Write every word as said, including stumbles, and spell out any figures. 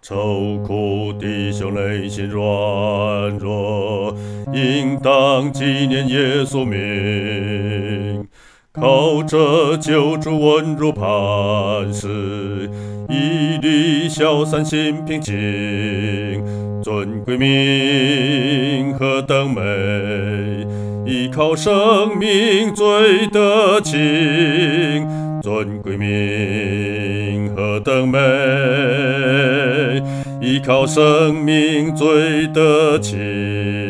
愁苦弟兄内心软弱，应当纪念耶稣名。靠着救主稳如磐石，屹立消散心平静。尊贵名何等美，依靠生命最得情。尊贵名何等美，依靠生命最得情。